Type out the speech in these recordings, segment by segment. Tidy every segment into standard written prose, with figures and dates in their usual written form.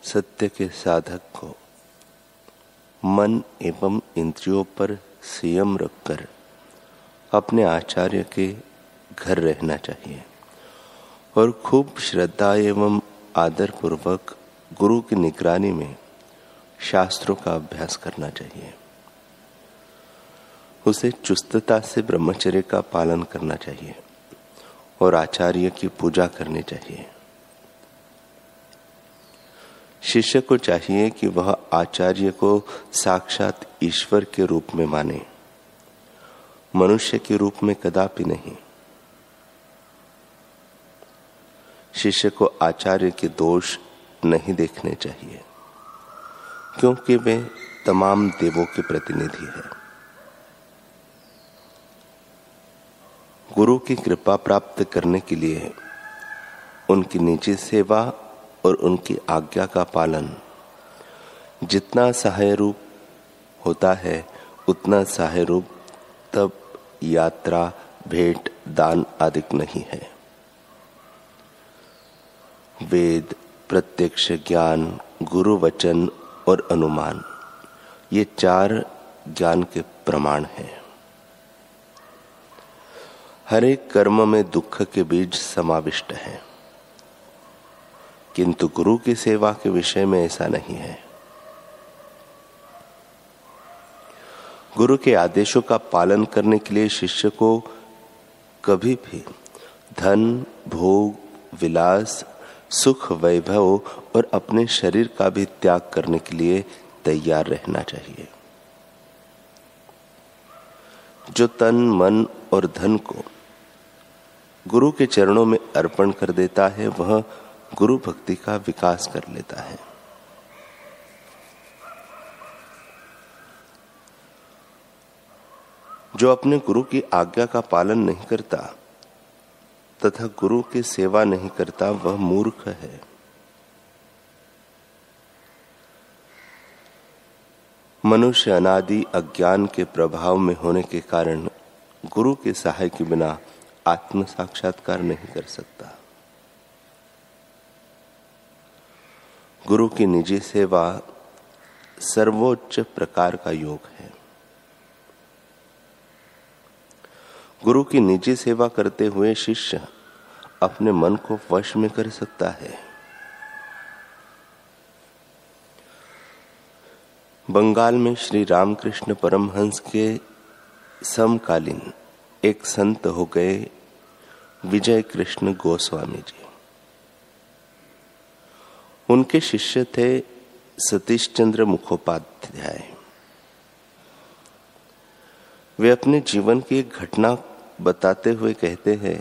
सत्य के साधक को मन एवं इंद्रियों पर संयम रखकर अपने आचार्य के घर रहना चाहिए और खूब श्रद्धा एवं आदर पूर्वक गुरु की निगरानी में शास्त्रों का अभ्यास करना चाहिए। उसे चुस्तता से ब्रह्मचर्य का पालन करना चाहिए और आचार्य की पूजा करनी चाहिए। शिष्य को चाहिए कि वह आचार्य को साक्षात ईश्वर के रूप में माने, मनुष्य के रूप में कदापि नहीं। शिष्य को आचार्य के दोष नहीं देखने चाहिए, क्योंकि वे तमाम देवों के प्रतिनिधि हैं। गुरु की कृपा प्राप्त करने के लिए उनकी निजी सेवा और उनकी आज्ञा का पालन जितना सहाय रूप होता है उतना सहाय रूप तब यात्रा, भेंट, दान आदि नहीं है। वेद, प्रत्यक्ष ज्ञान, गुरु वचन और अनुमान, ये 4 ज्ञान के प्रमाण हैं। हर एक कर्म में दुख के बीज समाविष्ट हैं, किंतु गुरु की सेवा के विषय में ऐसा नहीं है। गुरु के आदेशों का पालन करने के लिए शिष्य को कभी भी धन, भोग, विलास, सुख, वैभव और अपने शरीर का भी त्याग करने के लिए तैयार रहना चाहिए। जो तन, मन और धन को गुरु के चरणों में अर्पण कर देता है वह गुरु भक्ति का विकास कर लेता है। जो अपने गुरु की आज्ञा का पालन नहीं करता तथा गुरु की सेवा नहीं करता वह मूर्ख है। मनुष्य अनादि अज्ञान के प्रभाव में होने के कारण गुरु के सहाय के बिना आत्म साक्षात्कार नहीं कर सकता। गुरु की निजी सेवा सर्वोच्च प्रकार का योग है। गुरु की निजी सेवा करते हुए शिष्य अपने मन को वश में कर सकता है। बंगाल में श्री रामकृष्ण परमहंस के समकालीन एक संत हो गए विजय कृष्ण गोस्वामी जी। उनके शिष्य थे सतीश चंद्र मुखोपाध्याय। वे अपने जीवन की एक घटना बताते हुए कहते हैं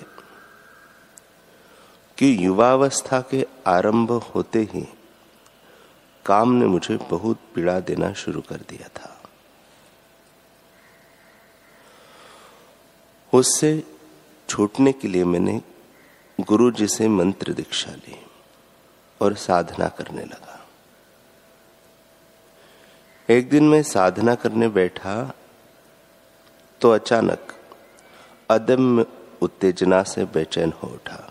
कि युवावस्था के आरंभ होते ही काम ने मुझे बहुत पीड़ा देना शुरू कर दिया था। उससे छूटने के लिए मैंने गुरु जी से मंत्र दीक्षा ली और साधना करने लगा। एक दिन मैं साधना करने बैठा तो अचानक अदम्य उत्तेजना से बेचैन हो उठा।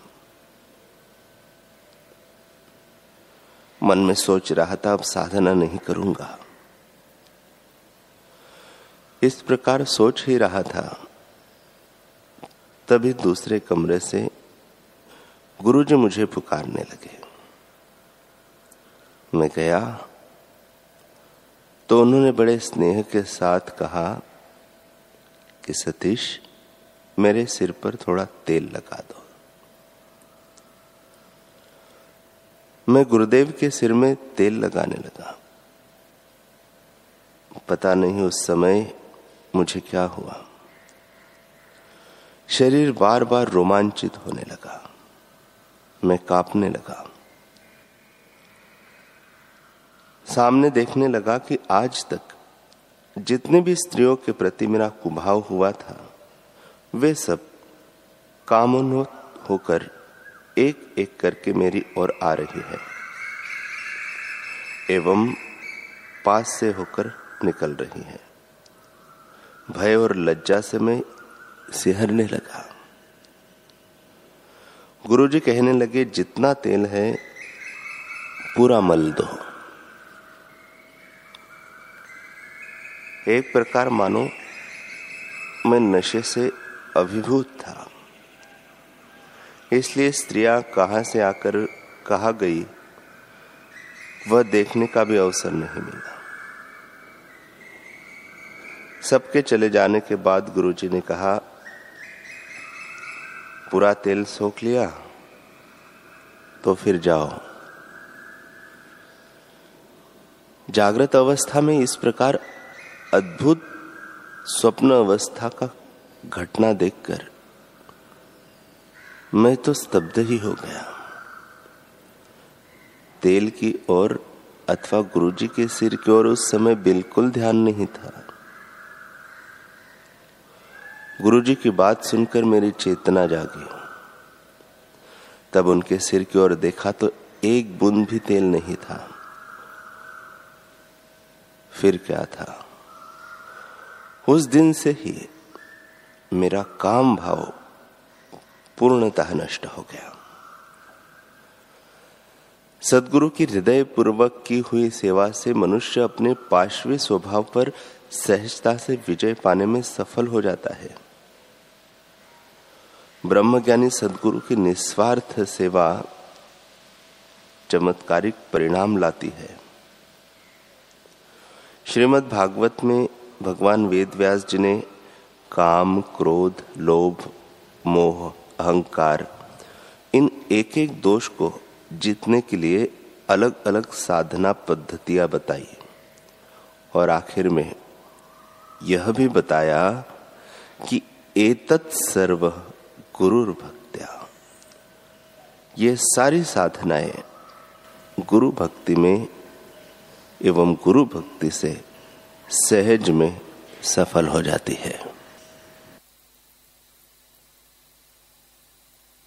मन में सोच रहा था अब साधना नहीं करूंगा। इस प्रकार सोच ही रहा था, तभी दूसरे कमरे से गुरुजी मुझे पुकारने लगे। मैं गया तो उन्होंने बड़े स्नेह के साथ कहा कि सतीश, मेरे सिर पर थोड़ा तेल लगा दो। मैं गुरुदेव के सिर में तेल लगाने लगा। पता नहीं उस समय मुझे क्या हुआ। शरीर बार बार रोमांचित होने लगा। मैं कांपने लगा। सामने देखने लगा कि आज तक जितने भी स्त्रियों के प्रति मेरा कुभाव हुआ था वे सब कामोन्मुख होकर एक एक करके मेरी ओर आ रही है एवं पास से होकर निकल रही है। भय और लज्जा से मैं सिहरने लगा। गुरुजी कहने लगे, जितना तेल है पूरा मल दो। एक प्रकार मानो मैं नशे से अभिभूत था, इसलिए स्त्रियां कहां से आकर कहां गई वह देखने का भी अवसर नहीं मिला। सबके चले जाने के बाद गुरुजी ने कहा, पूरा तेल सोख लिया तो फिर जाओ। जागृत अवस्था में इस प्रकार अद्भुत स्वप्न अवस्था का घटना देखकर मैं तो स्तब्ध ही हो गया। तेल की ओर अथवा गुरुजी के सिर की ओर उस समय बिल्कुल ध्यान नहीं था। गुरुजी की बात सुनकर मेरी चेतना जागी। तब उनके सिर की ओर देखा तो एक बूंद भी तेल नहीं था। फिर क्या था? उस दिन से ही मेरा काम भाव पूर्णतः नष्ट हो गया। सद्गुरु की हृदय पूर्वक की हुई सेवा से मनुष्य अपने पार्श्वी स्वभाव पर सहजता से विजय पाने में सफल हो जाता है। ब्रह्मज्ञानी सद्गुरु की निस्वार्थ सेवा चमत्कारिक परिणाम लाती है। श्रीमद् भागवत में भगवान वेद व्यास जी ने काम, क्रोध, लोभ, मोह, अहंकार इन एक एक दोष को जीतने के लिए अलग अलग साधना पद्धतियां बताई और आखिर में यह भी बताया कि एतत् सर्व गुरुर भक्त्या, ये सारी साधनाएं गुरु भक्ति में एवं गुरु भक्ति से सहज में सफल हो जाती है।